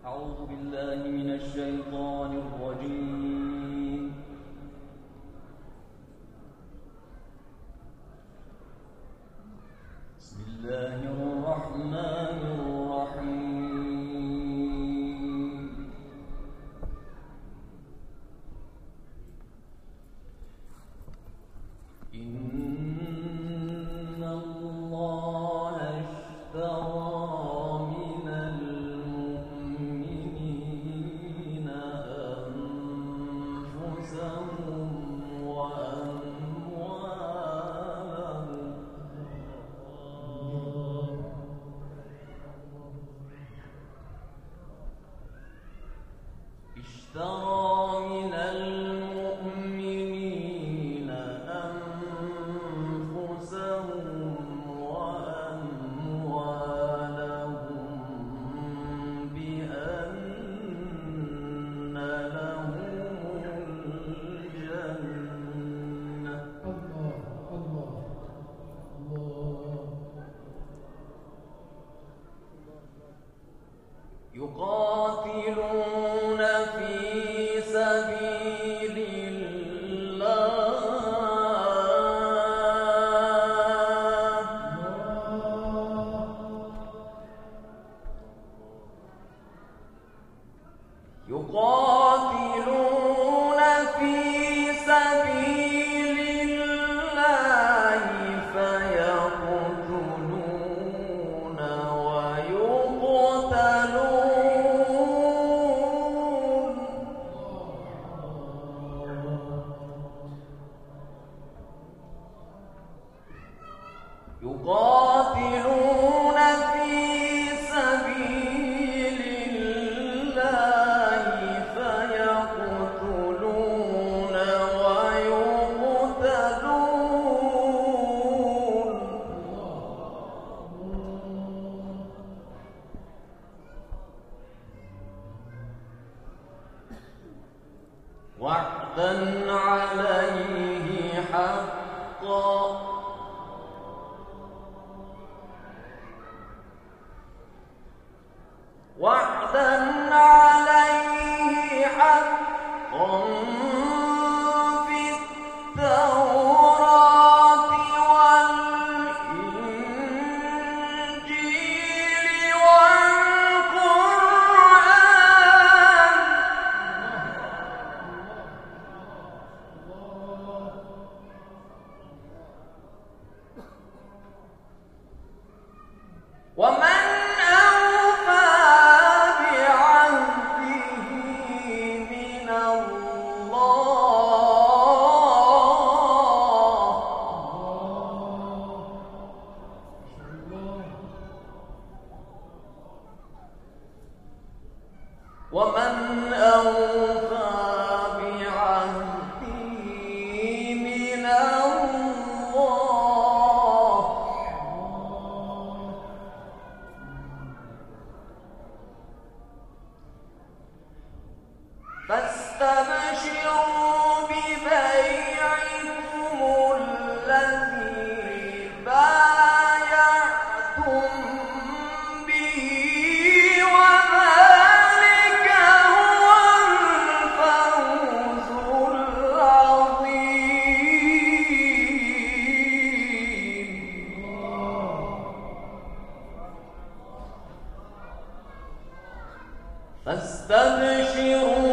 أعوذ بالله من الشيطان الرجيم. بسم الله الرحمن الرحيم. إن الله اشترى من المؤمنين أنفسهم وأموالهم يقاتلون في سبيل الله فيقتلون ويقتلون يقاتلون في سبيل الله فيقتلون ويقتلون وعدا عليه حقا وعدا عليه حقا في التوراة والإنجيل والقرآن ومن أوفى بعهده من الله فاستبشروا ببيعكم الذي بايعتم به فاستبشروا